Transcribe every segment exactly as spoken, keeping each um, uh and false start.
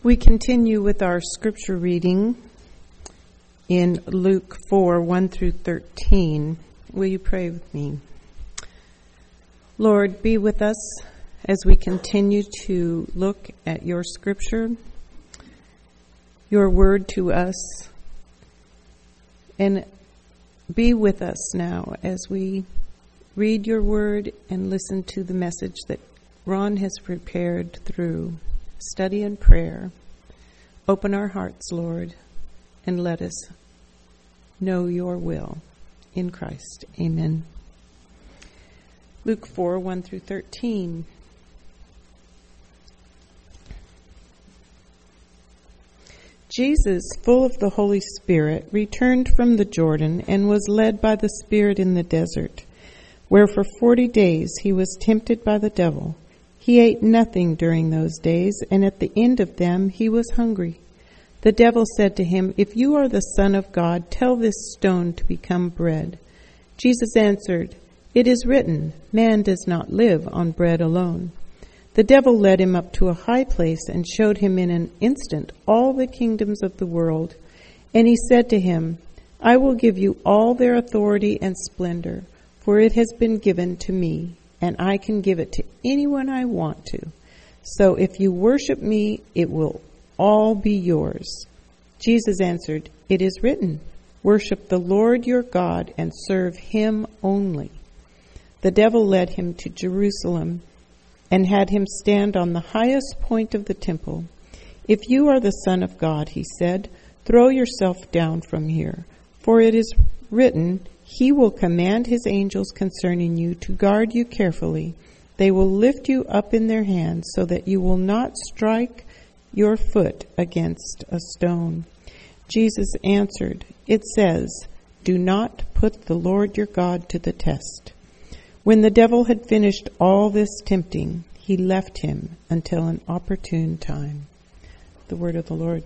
We continue with our scripture reading in Luke four, one through thirteen. Will you pray with me? Lord, be with us as we continue to look at your scripture, your word to us, and be with us now as we read your word and listen to the message that Ron has prepared through study and prayer. Open our hearts, Lord, and let us know your will in Christ. Amen. Luke four, one through thirteen. Jesus, full of the Holy Spirit, returned from the Jordan and was led by the Spirit in the desert, where for forty days he was tempted by the devil. He ate nothing during those days, and at the end of them he was hungry. The devil said to him, "If you are the Son of God, tell this stone to become bread." Jesus answered, "It is written, man does not live on bread alone." The devil led him up to a high place and showed him in an instant all the kingdoms of the world. And he said to him, "I will give you all their authority and splendor, for it has been given to me, and I can give it to anyone I want to. So if you worship me, it will all be yours." Jesus answered, "It is written, worship the Lord your God and serve him only." The devil led him to Jerusalem and had him stand on the highest point of the temple. "If you are the Son of God," he said, "throw yourself down from here, for it is written, he will command his angels concerning you to guard you carefully. They will lift you up in their hands so that you will not strike your foot against a stone." Jesus answered, "It says, do not put the Lord your God to the test." When the devil had finished all this tempting, he left him until an opportune time. The word of the Lord.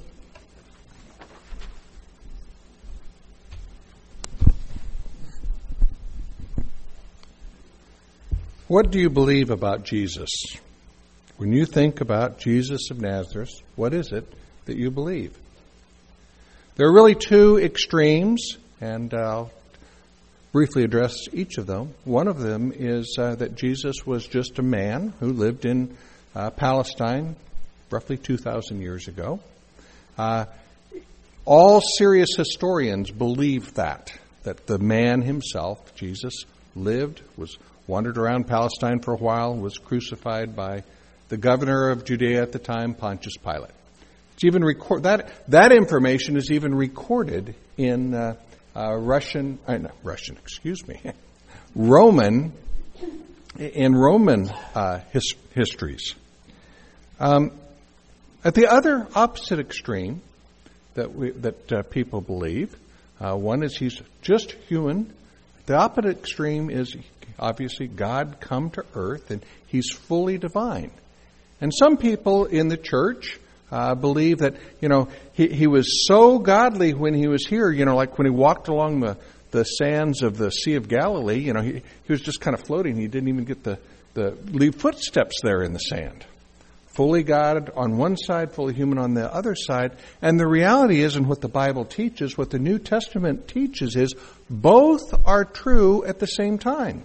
What do you believe about Jesus? When you think about Jesus of Nazareth, what is it that you believe? There are really two extremes, and I'll briefly address each of them. One of them is uh, that Jesus was just a man who lived in uh, Palestine roughly two thousand years ago. Uh, all serious historians believe that, that the man himself, Jesus, lived, was wandered around Palestine for a while, was crucified by the governor of Judea at the time, Pontius Pilate. It's even record that that information is even recorded in uh, uh, Russian, uh, no, Russian, excuse me, Roman, in Roman uh, his, histories. Um, at the other opposite extreme that we, that uh, people believe, uh, one is he's just human. The opposite extreme is obviously God come to earth and he's fully divine. And some people in the church uh, believe that, you know, he, he was so godly when he was here, you know, like when he walked along the, the sands of the Sea of Galilee, you know, he, he was just kind of floating. He didn't even get the, the leave footsteps there in the sand. Fully God on one side, fully human on the other side. And the reality is, and what the Bible teaches, what the New Testament teaches is, both are true at the same time.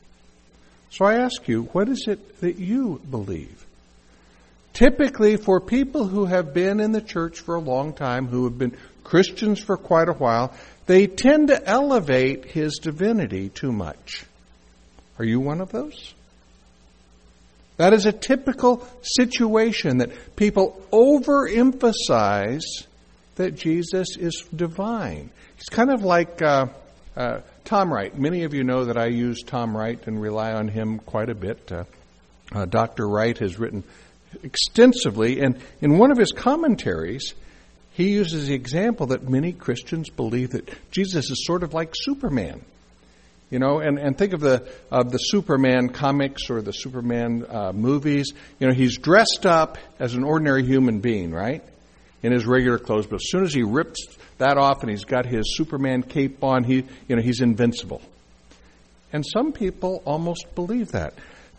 So I ask you, what is it that you believe? Typically, for people who have been in the church for a long time, who have been Christians for quite a while, they tend to elevate his divinity too much. Are you one of those? That is a typical situation, that people overemphasize that Jesus is divine. He's kind of like uh, uh, Tom Wright. Many of you know that I use Tom Wright and rely on him quite a bit. Uh, uh, Doctor Wright has written extensively, and in one of his commentaries, he uses the example that many Christians believe that Jesus is sort of like Superman. You know, and, and think of the of the Superman comics or the Superman uh, movies. You know, he's dressed up as an ordinary human being, right, in his regular clothes. But as soon as he rips that off and he's got his Superman cape on, he you know he's invincible. And some people almost believe that.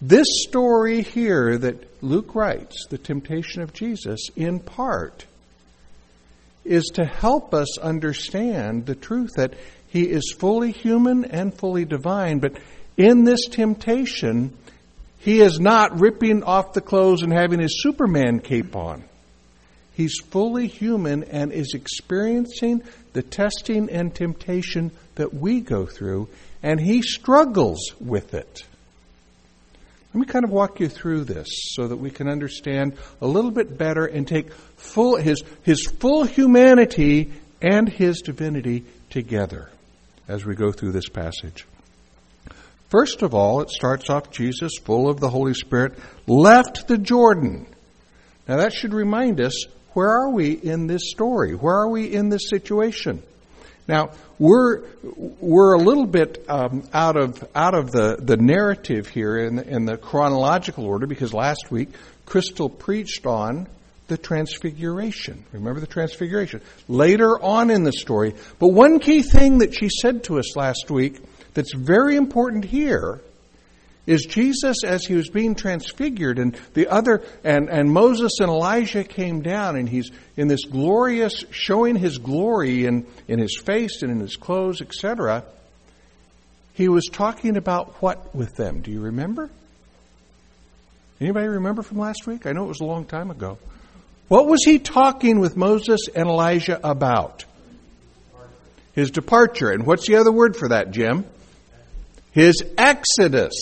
This story here that Luke writes, the temptation of Jesus, in part, is to help us understand the truth that he is fully human and fully divine, but in this temptation, he is not ripping off the clothes and having his Superman cape on. He's fully human and is experiencing the testing and temptation that we go through, and he struggles with it. Let me kind of walk you through this so that we can understand a little bit better and take full his his full humanity and his divinity together as we go through this passage. First of all, it starts off Jesus, full of the Holy Spirit, left the Jordan. Now that should remind us, where are we in this story? Where are we in this situation? Now, we're we're a little bit um, out of out of the, the narrative here in the, in the chronological order, because last week Crystal preached on the Transfiguration. Remember the Transfiguration? Later on in the story. But one key thing that she said to us last week that's very important here is Jesus, as he was being transfigured, and the other, and, and Moses and Elijah came down, and he's in this glorious, showing his glory in, in his face and in his clothes, et cetera. He was talking about what with them? Do you remember? Anybody remember from last week? I know it was a long time ago. What was he talking with Moses and Elijah about? His departure. And what's the other word for that, Jim? His exodus.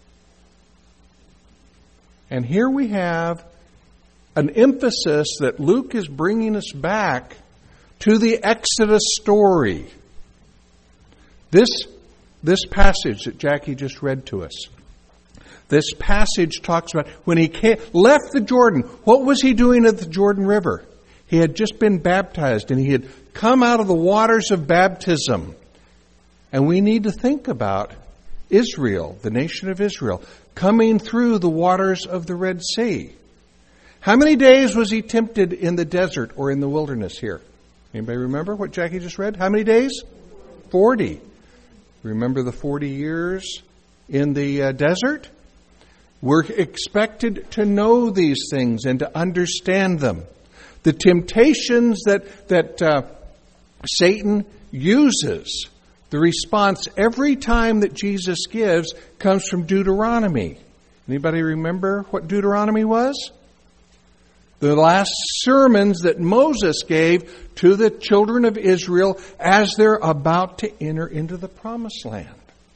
And here we have an emphasis that Luke is bringing us back to the Exodus story. This, this passage that Jackie just read to us, this passage talks about when he came, left the Jordan. What was he doing at the Jordan River? He had just been baptized, and he had come out of the waters of baptism. And we need to think about Israel, the nation of Israel, coming through the waters of the Red Sea. How many days was he tempted in the desert or in the wilderness here? Anybody remember what Jackie just read? How many days? Forty. Remember the forty years in the uh, desert? We're expected to know these things and to understand them. The temptations that, that uh, Satan uses, the response every time that Jesus gives comes from Deuteronomy. Anybody remember what Deuteronomy was? The last sermons that Moses gave to the children of Israel as they're about to enter into the promised land.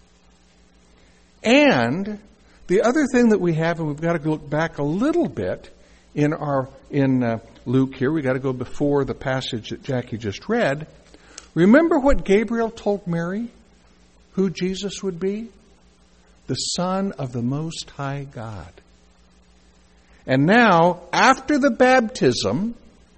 And the other thing that we have, and we've got to look back a little bit in our in uh, Luke here, we've got to go before the passage that Jackie just read. Remember what Gabriel told Mary? Who Jesus would be? The Son of the Most High God. And now, after the baptism,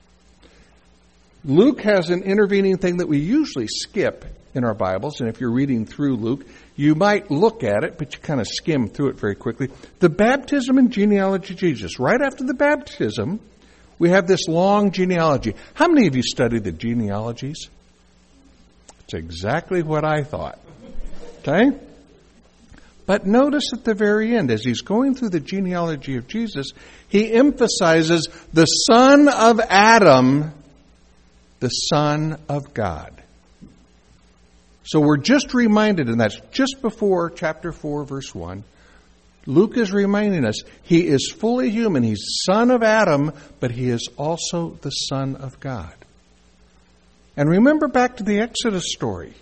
Luke has an intervening thing that we usually skip in our Bibles. And if you're reading through Luke, you might look at it, but you kind of skim through it very quickly. The baptism and genealogy of Jesus. Right after the baptism, we have this long genealogy. How many of you studied the genealogies? It's exactly what I thought. Okay? But notice at the very end, as he's going through the genealogy of Jesus, he emphasizes the son of Adam, the Son of God. So we're just reminded, and that's just before chapter four, verse one. Luke is reminding us he is fully human. He's son of Adam, but he is also the Son of God. And remember back to the Exodus story.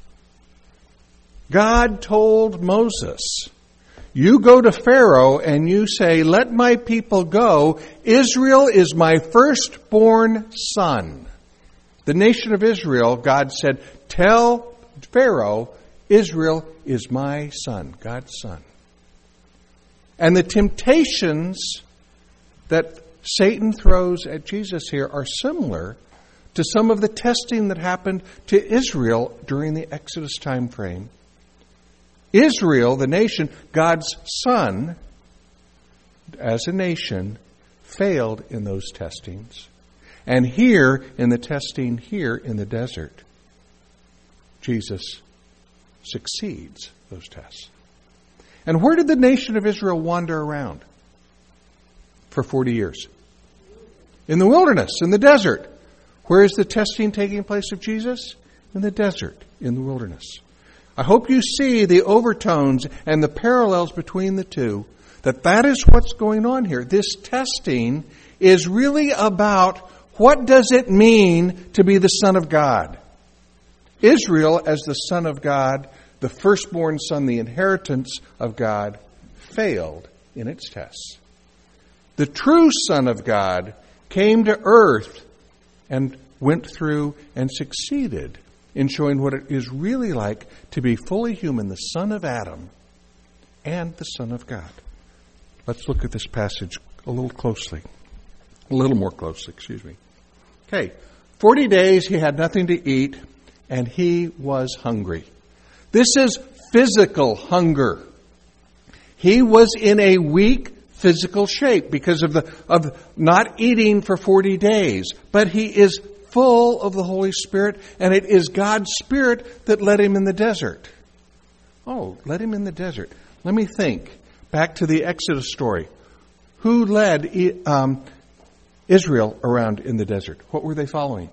God told Moses, you go to Pharaoh and you say, let my people go. Israel is my firstborn son. The nation of Israel, God said, tell Pharaoh, Israel is my son, God's son. And the temptations that Satan throws at Jesus here are similar to some of the testing that happened to Israel during the Exodus time frame. Israel, the nation, God's son, as a nation, failed in those testings. And here, in the testing here in the desert, Jesus succeeds those tests. And where did the nation of Israel wander around for forty years? In the wilderness, in the desert. Where is the testing taking place of Jesus? In the desert, in the wilderness. I hope you see the overtones and the parallels between the two, that that is what's going on here. This testing is really about what does it mean to be the Son of God. Israel, as the Son of God, the firstborn son, the inheritance of God, failed in its tests. The true Son of God came to earth and went through and succeeded in showing what it is really like to be fully human, the son of Adam and the Son of God. Let's look at this passage a little closely. A little more closely, excuse me. Okay, forty days he had nothing to eat, and he was hungry. This is physical hunger. He was in a weak physical shape because of the of not eating for forty days. But he is full of the Holy Spirit, and it is God's Spirit that led him in the desert. Oh, led him in the desert. Let me think. Back to the Exodus story. Who led um, Israel around in the desert? What were they following?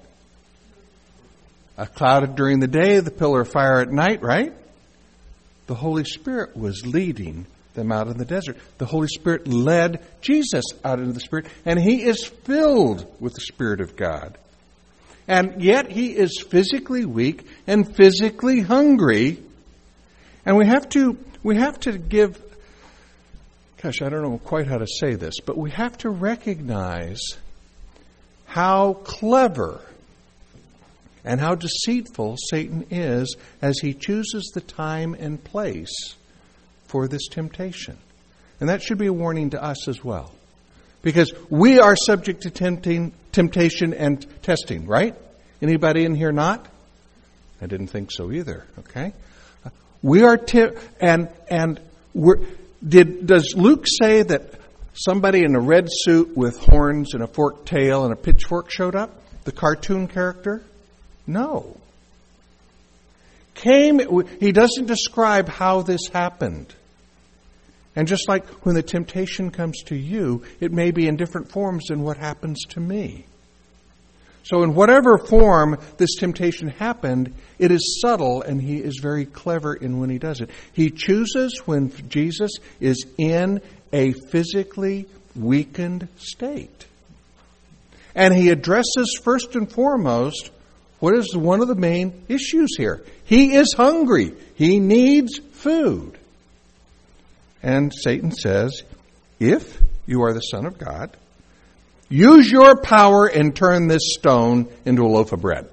A cloud during the day, the pillar of fire at night, right? The Holy Spirit was leading them out in the desert. The Holy Spirit led Jesus out into the Spirit, and he is filled with the Spirit of God. And yet he is physically weak and physically hungry. And we have to we have to give, gosh, I don't know quite how to say this, but we have to recognize how clever and how deceitful Satan is as he chooses the time and place for this temptation. And that should be a warning to us as well. Because we are subject to tempting, temptation and testing, right? Anybody in here not? I didn't think so either, okay? We are, te- and and we're, did does Luke say that somebody in a red suit with horns and a forked tail and a pitchfork showed up? The cartoon character? No. Came, he doesn't describe how this happened. And just like when the temptation comes to you, it may be in different forms than what happens to me. So in whatever form this temptation happened, it is subtle, and he is very clever in when he does it. He chooses when Jesus is in a physically weakened state. And he addresses first and foremost what is one of the main issues here. He is hungry. He needs food. And Satan says, if you are the Son of God, use your power and turn this stone into a loaf of bread.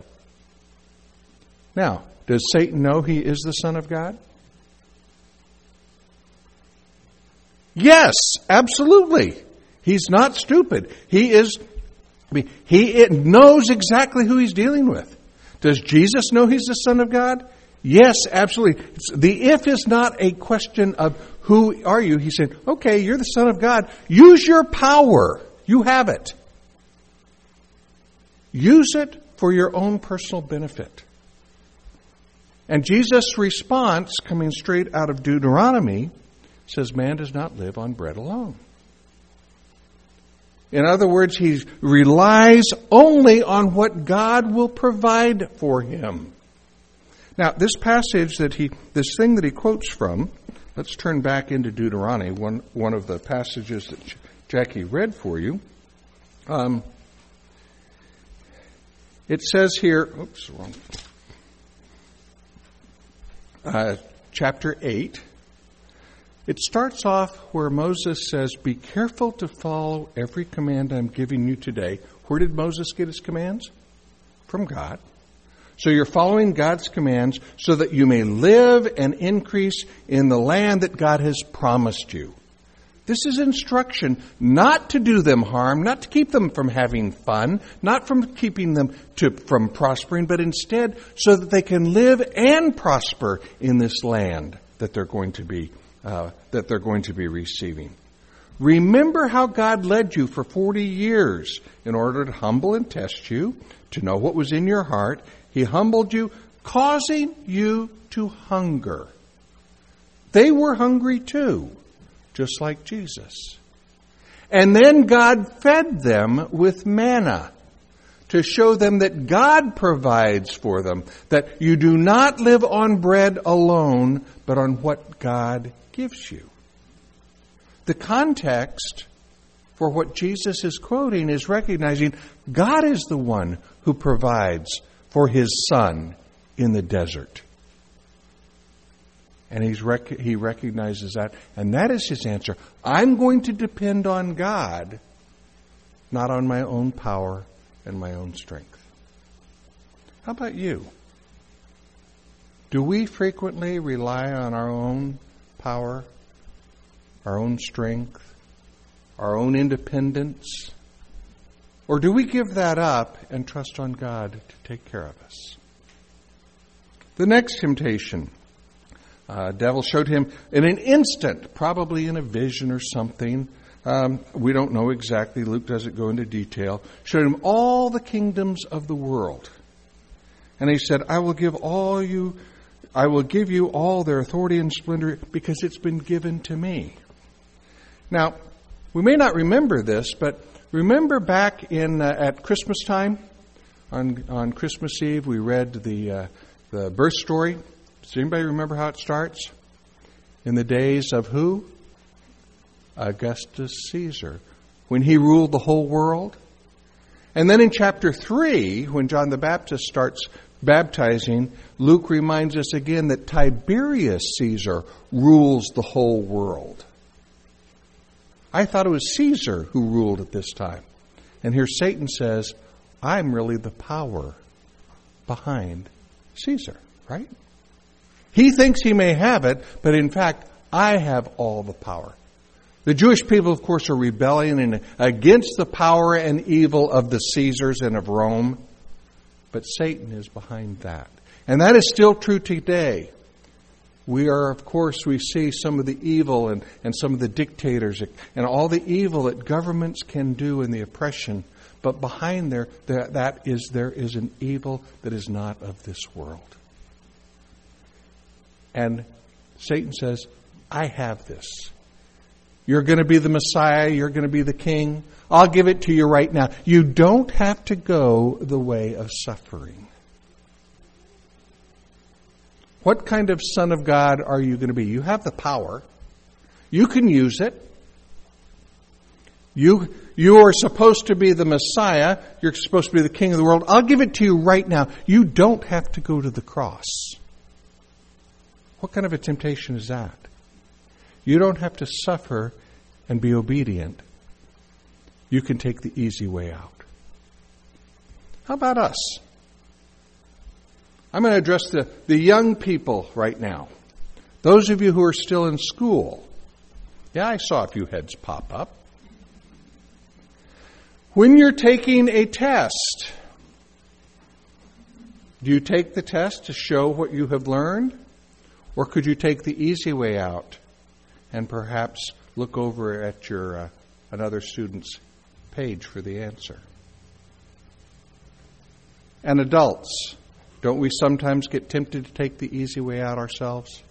Now, does Satan know he is the Son of God? Yes, absolutely. He's not stupid. He is. He knows exactly who he's dealing with. Does Jesus know he's the Son of God? Yes, absolutely. The if is not a question of who are you. He said, okay, you're the Son of God. Use your power. You have it. Use it for your own personal benefit. And Jesus' response, coming straight out of Deuteronomy, says, man does not live on bread alone. In other words, he relies only on what God will provide for him. Now, this passage that he, this thing that he quotes from, let's turn back into Deuteronomy, one one of the passages that Jackie read for you. Um, it says here, oops, wrong. Uh, chapter eight. It starts off where Moses says, be careful to follow every command I'm giving you today. Where did Moses get his commands? From God. So you're following God's commands so that you may live and increase in the land that God has promised you. This is instruction not to do them harm, not to keep them from having fun, not from keeping them to, from prospering, but instead so that they can live and prosper in this land that they're going to be uh, that they're going to be receiving. Remember how God led you for forty years in order to humble and test you, to know what was in your heart. He humbled you, causing you to hunger. They were hungry too, just like Jesus. And then God fed them with manna to show them that God provides for them, that you do not live on bread alone, but on what God gives you. The context for what Jesus is quoting is recognizing God is the one who provides for His Son in the desert. And he's rec- he recognizes that, and that is his answer. I'm going to depend on God, not on my own power and my own strength. How about you? Do we frequently rely on our own power, our own strength, our own independence? Or do we give that up and trust on God to take care of us? The next temptation. Uh, devil showed him in an instant, probably in a vision or something. Um, we don't know exactly. Luke doesn't go into detail. Showed him all the kingdoms of the world. And he said, I will give all you, I will give you all their authority and splendor because it's been given to me. Now, we may not remember this, but remember back in uh, at Christmas time, on on Christmas Eve, we read the uh, the birth story. Does anybody remember how it starts? In the days of who? Augustus Caesar, when he ruled the whole world. And then in chapter three, when John the Baptist starts baptizing, Luke reminds us again that Tiberius Caesar rules the whole world. I thought it was Caesar who ruled at this time. And here Satan says, I'm really the power behind Caesar, right? He thinks he may have it, but in fact, I have all the power. The Jewish people, of course, are rebelling against the power and evil of the Caesars and of Rome. But Satan is behind that. And that is still true today. We are, of course, we see some of the evil and, and some of the dictators and all the evil that governments can do and the oppression. But behind there, that, that is, there is an evil that is not of this world. And Satan says, I have this. You're going to be the Messiah. You're going to be the king. I'll give it to you right now. You don't have to go the way of suffering. What kind of son of God are you going to be? You have the power. You can use it. You, you are supposed to be the Messiah. You're supposed to be the king of the world. I'll give it to you right now. You don't have to go to the cross. What kind of a temptation is that? You don't have to suffer and be obedient. You can take the easy way out. How about us? I'm going to address the, the young people right now. Those of you who are still in school. Yeah, I saw a few heads pop up. When you're taking a test, do you take the test to show what you have learned? Or could you take the easy way out and perhaps look over at your uh, another student's page for the answer? And adults, don't we sometimes get tempted to take the easy way out ourselves?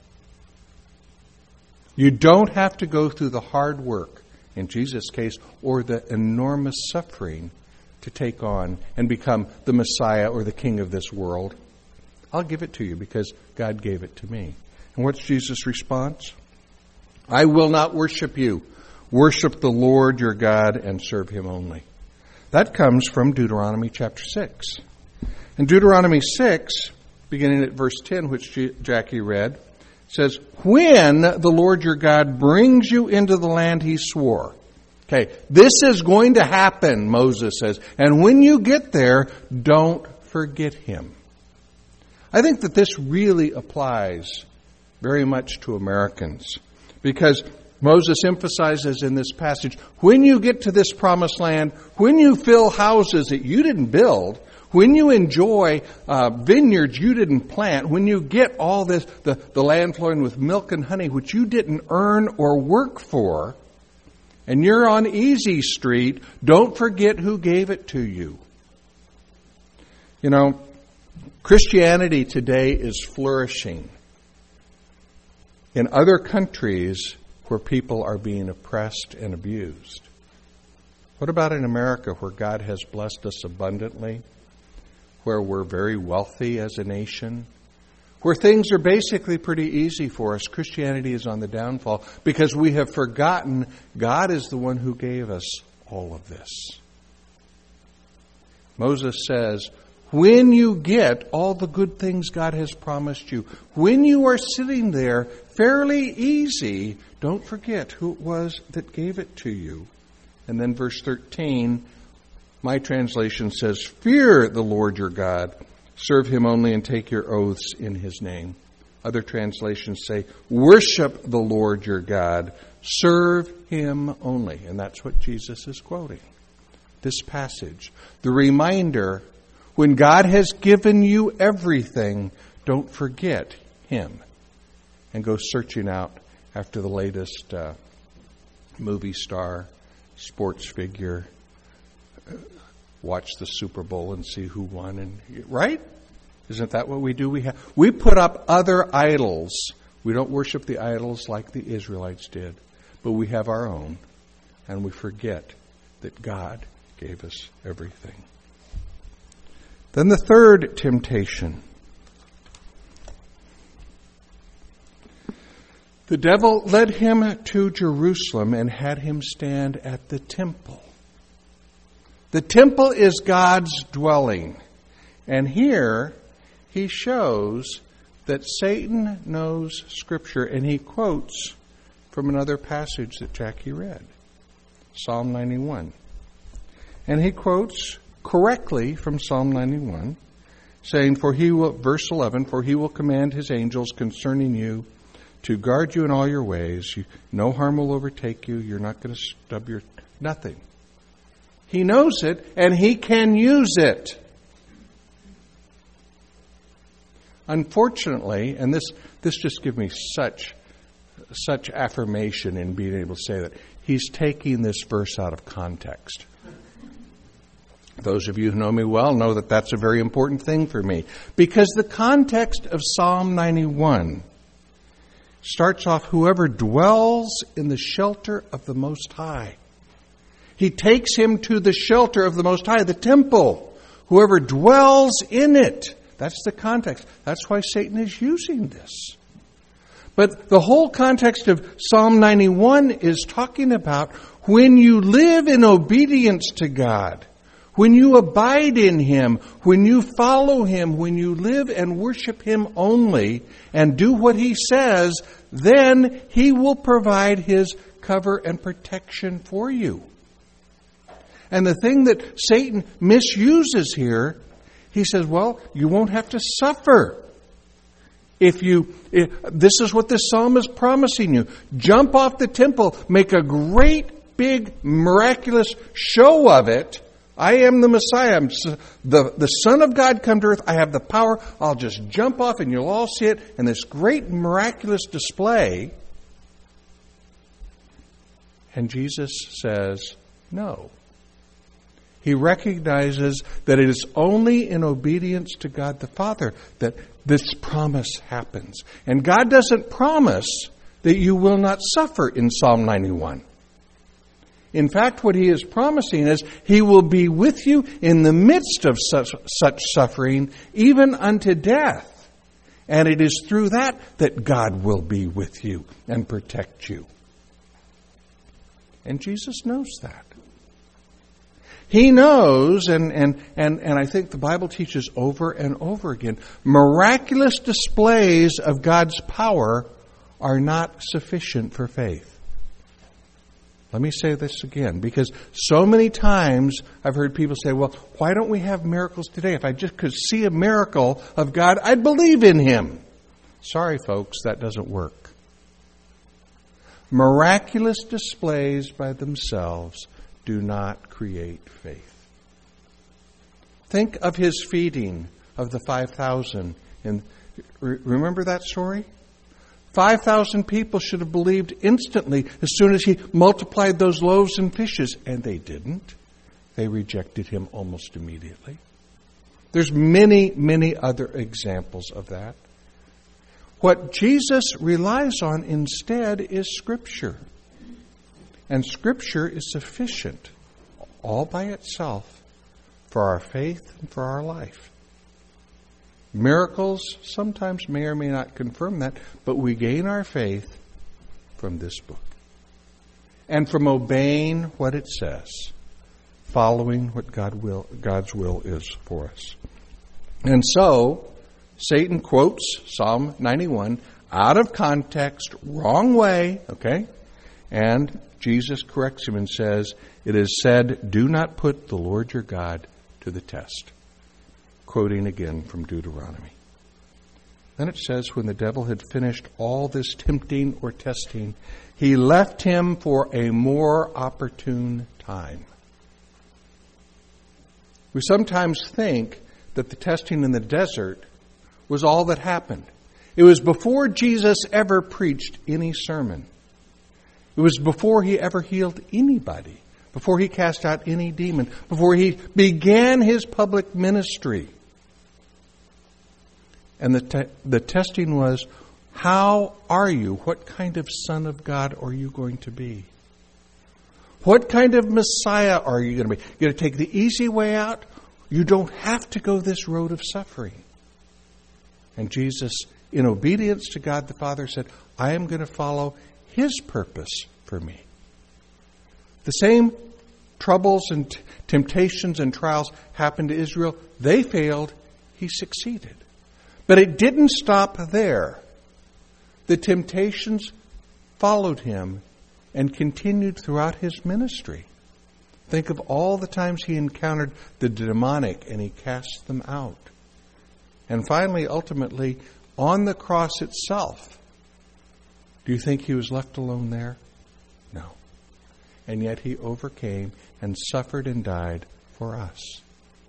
You don't have to go through the hard work, in Jesus' case, or the enormous suffering to take on and become the Messiah or the king of this world. I'll give it to you because God gave it to me. And what's Jesus' response? I will not worship you. Worship the Lord your God and serve Him only. That comes from Deuteronomy chapter six. In Deuteronomy six, beginning at verse ten, which Jackie read, says, when the Lord your God brings you into the land He swore. Okay, this is going to happen, Moses says. And when you get there, don't forget Him. I think that this really applies very much to Americans. Because Moses emphasizes in this passage, when you get to this promised land, when you fill houses that you didn't build, when you enjoy uh, vineyards you didn't plant, when you get all this, the, the land flowing with milk and honey, which you didn't earn or work for, and you're on easy street, don't forget who gave it to you. You know, Christianity today is flourishing. in other countries where people are being oppressed and abused? What about in America, where God has blessed us abundantly, where we're very wealthy as a nation, where things are basically pretty easy for us? Christianity is on the downfall because we have forgotten God is the one who gave us all of this. Moses says, when you get all the good things God has promised you, when you are sitting there fairly easy, don't forget who it was that gave it to you. And then verse thirteen, my translation says, fear the Lord your God, serve him only and take your oaths in his name. Other translations say, worship the Lord your God, serve him only. And that's what Jesus is quoting. This passage, the reminder, when God has given you everything, don't forget him and go searching out after the latest uh, movie star, sports figure, watch the Super Bowl and see who won, and right? Isn't that what we do? We have we put up other idols. We don't worship the idols like the Israelites did, but we have our own, and we forget that God gave us everything. Then the third temptation. The devil led him to Jerusalem and had him stand at the temple. The temple is God's dwelling. And here he shows that Satan knows Scripture, and he quotes from another passage that Jackie read, Psalm ninety-one. And he quotes correctly from Psalm ninety-one, saying, "For he will," verse eleven, "for he will command his angels concerning you to guard you in all your ways. You, no harm will overtake you. You're not going to stub your... Nothing." He knows it, and he can use it. Unfortunately, and this this just gives me such such affirmation in being able to say that, he's taking this verse out of context. Those of you who know me well know that that's a very important thing for me, because the context of Psalm ninety-one starts off, whoever dwells in the shelter of the Most High. He takes him to the shelter of the Most High, the temple. Whoever dwells in it. That's the context. That's why Satan is using this. But the whole context of Psalm ninety-one is talking about when you live in obedience to God, when you abide in him, when you follow him, when you live and worship him only and do what he says, then he will provide his cover and protection for you. And the thing that Satan misuses here, he says, well, you won't have to suffer. If you, if, this is what this psalm is promising you. Jump off the temple, make a great, big, miraculous show of it. I am the Messiah. I'm the, the Son of God come to earth. I have the power. I'll just jump off and you'll all see it in this great, miraculous display. And Jesus says, no. He recognizes that it is only in obedience to God the Father that this promise happens. And God doesn't promise that you will not suffer in Psalm ninety-one. In fact, what he is promising is he will be with you in the midst of such, such suffering, even unto death. And it is through that that God will be with you and protect you. And Jesus knows that. He knows, and, and, and, and I think the Bible teaches over and over again, miraculous displays of God's power are not sufficient for faith. Let me say this again, because so many times I've heard people say, well, why don't we have miracles today? If I just could see a miracle of God, I'd believe in him. Sorry, folks, that doesn't work. Miraculous displays by themselves do not create faith. Think of his feeding of the five thousand. And remember that story? five thousand people should have believed instantly as soon as he multiplied those loaves and fishes. And they didn't. They rejected him almost immediately. There's many, many other examples of that. What Jesus relies on instead is Scripture. And Scripture is sufficient all by itself for our faith and for our life. Miracles sometimes may or may not confirm that, but we gain our faith from this book. And from obeying what it says, following what God will, God's will is for us. And so, Satan quotes Psalm ninety-one out of context, wrong way, okay? And Jesus corrects him and says, it is said, do not put the Lord your God to the test. Quoting again from Deuteronomy. Then it says, when the devil had finished all this tempting or testing, he left him for a more opportune time. We sometimes think that the testing in the desert was all that happened. It was before Jesus ever preached any sermon. It was before he ever healed anybody, before he cast out any demon, before he began his public ministry. And the te- the testing was, how are you? What kind of son of God are you going to be? What kind of Messiah are you going to be? You're going to take the easy way out? You don't have to go this road of suffering. And Jesus, in obedience to God the Father, said, I am going to follow His purpose for me. The same troubles and t- temptations and trials happened to Israel. They failed. He succeeded. But it didn't stop there. The temptations followed him and continued throughout his ministry. Think of all the times he encountered the demonic and he cast them out. And finally, ultimately, on the cross itself, do you think he was left alone there? No. And yet he overcame and suffered and died for us.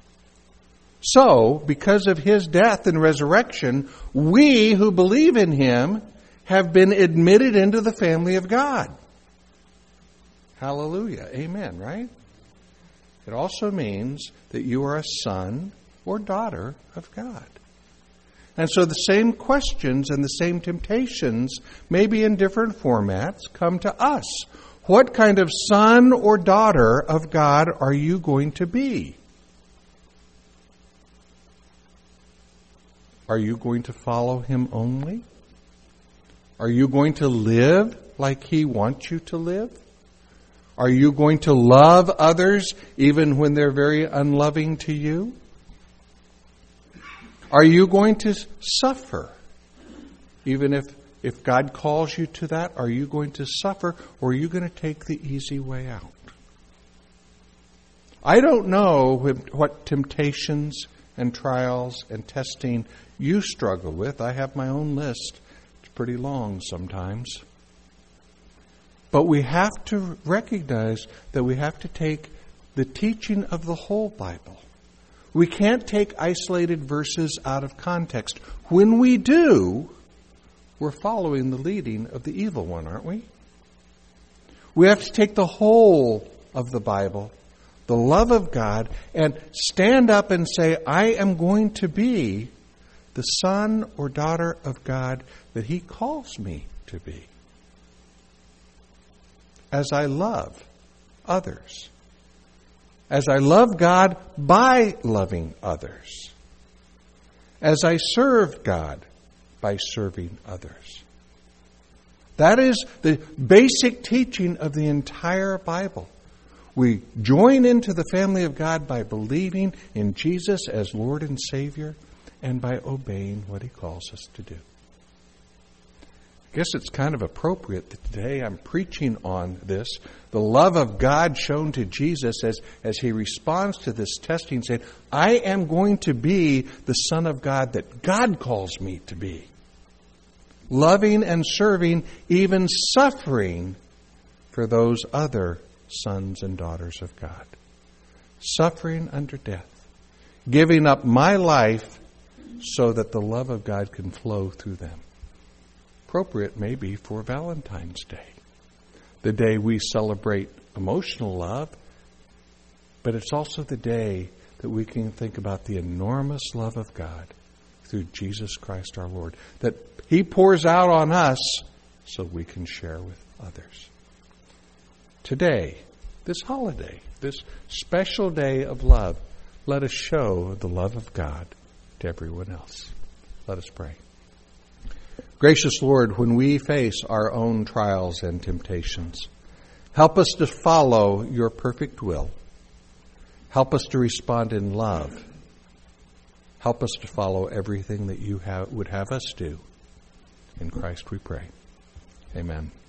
So, because of his death and resurrection, we who believe in him have been admitted into the family of God. Hallelujah. Amen, right? It also means that you are a son or daughter of God. And so the same questions and the same temptations, maybe in different formats, come to us. What kind of son or daughter of God are you going to be? Are you going to follow him only? Are you going to live like he wants you to live? Are you going to love others even when they're very unloving to you? Are you going to suffer even if, if God calls you to that? Are you going to suffer, or are you going to take the easy way out? I don't know what temptations and trials and testing you struggle with. I have my own list. It's pretty long sometimes. But we have to recognize that we have to take the teaching of the whole Bible. We can't take isolated verses out of context. When we do, we're following the leading of the evil one, aren't we? We have to take the whole of the Bible, the love of God, and stand up and say, I am going to be the son or daughter of God that he calls me to be. As I love others. As I love God by loving others. As I serve God by serving others. That is the basic teaching of the entire Bible. We join into the family of God by believing in Jesus as Lord and Savior and by obeying what he calls us to do. I guess it's kind of appropriate that today I'm preaching on this, the love of God shown to Jesus as, as he responds to this testing, saying, I am going to be the Son of God that God calls me to be. Loving and serving, even suffering for those other sons and daughters of God. Suffering under death. Giving up my life so that the love of God can flow through them. Appropriate maybe for Valentine's Day, the day we celebrate emotional love, but it's also the day that we can think about the enormous love of God through Jesus Christ our Lord, that He pours out on us so we can share with others. Today, this holiday, this special day of love, let us show the love of God to everyone else. Let us pray. Gracious Lord, when we face our own trials and temptations, help us to follow your perfect will. Help us to respond in love. Help us to follow everything that you have, would have us do. In Christ we pray. Amen.